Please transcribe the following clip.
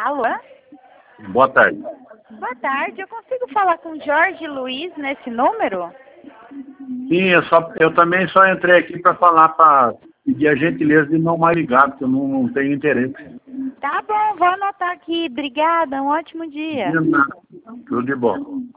Alô? Boa tarde. Boa tarde, eu consigo falar com Jorge Luiz nesse número? Sim, eu também só entrei aqui para falar, para pedir a gentileza de não mais ligar, porque eu não tenho interesse. Tá bom, vou anotar aqui. Obrigada, um ótimo dia. De nada. Tudo de bom.